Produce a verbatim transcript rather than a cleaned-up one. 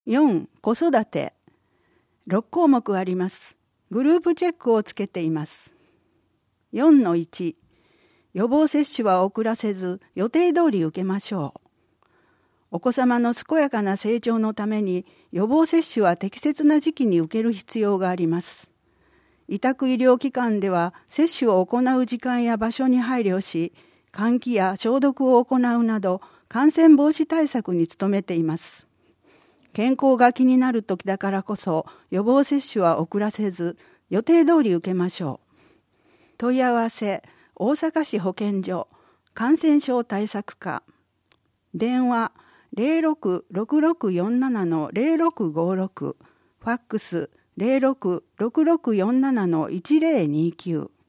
よん、子育て。ろく項目あります。グループチェックをつけています。よんのいち、予防接種は遅らせず予定通り受けましょう。お子様の健やかな成長のために予防接種は適切な時期に受ける必要があります。委託医療機関では接種を行う時間や場所に配慮し、換気や消毒を行うなど感染防止対策に努めています。健康が気になる時だからこそ予防接種は遅らせず予定通り受けましょう。問い合わせ、大阪市保健所感染症対策課、電話 ゼロろく ろくろくよんなな ゼロろくごろく、ファックス ゼロろく ろくろくよんなな いちゼロにきゅう。